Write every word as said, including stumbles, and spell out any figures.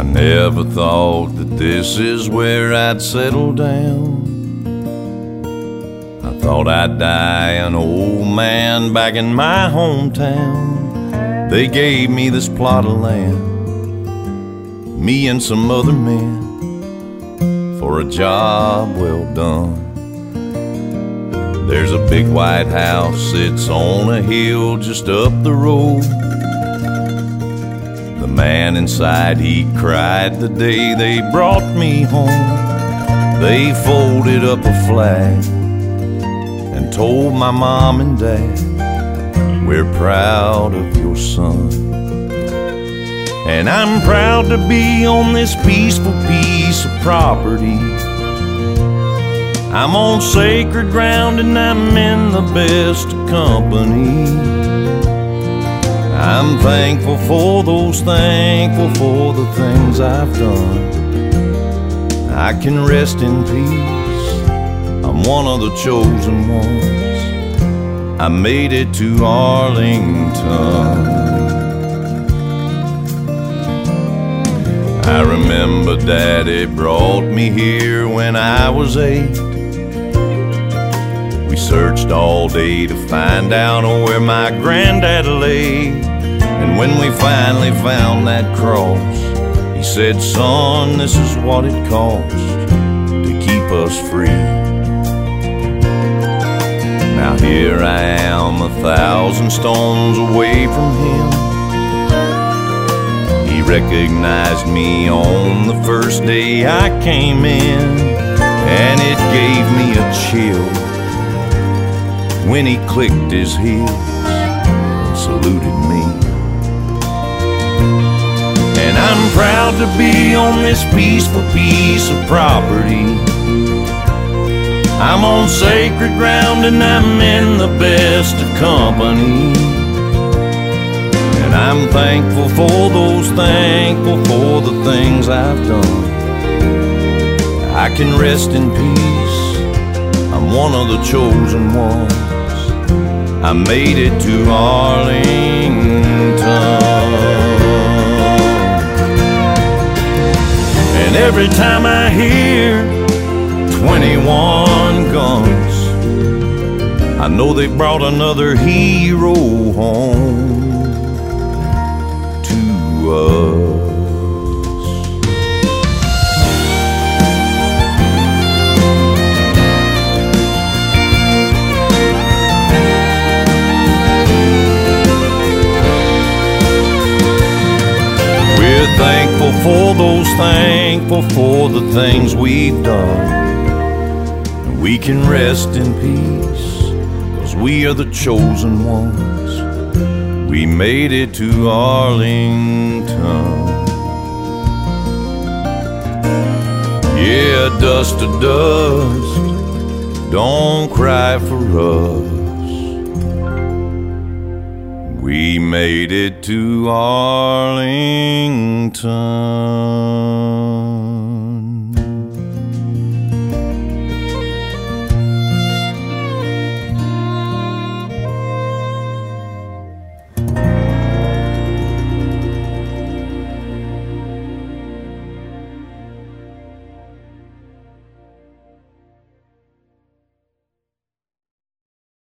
I never thought that this is where I'd settle down. I thought I'd die an old man back in my hometown. They gave me this plot of land, me and some other men, for a job well done. There's a big white house, it's on a hill just up the road. The man inside, he cried the day they brought me home. They folded up a flag and told my mom and dad, we're proud of your son. And I'm proud to be on this peaceful piece of property. I'm on sacred ground and I'm in the best of company. I'm thankful for those, thankful for the things I've done. I can rest in peace, I'm one of the chosen ones. I made it to Arlington. I remember Daddy brought me here when I was eight. We searched all day to find out where my granddad lay. And when we finally found that cross, he said, son, this is what it costs to keep us free. Now here I am, a thousand stones away from him. He recognized me on the first day I came in, and it gave me a chill when he clicked his heels and saluted me. And I'm proud to be on this peaceful piece of property. I'm on sacred ground and I'm in the best of company. And I'm thankful for those, thankful for the things I've done. I can rest in peace, I'm one of the chosen ones. I made it to Arlington. And every time I hear twenty-one guns, I know they brought another hero home to us. We're thankful for those, thankful for the things we've done. And we can rest in peace, 'cause we are the chosen ones. We made it to Arlington. Yeah, dust to dust, don't cry for us. We made it to Arlington.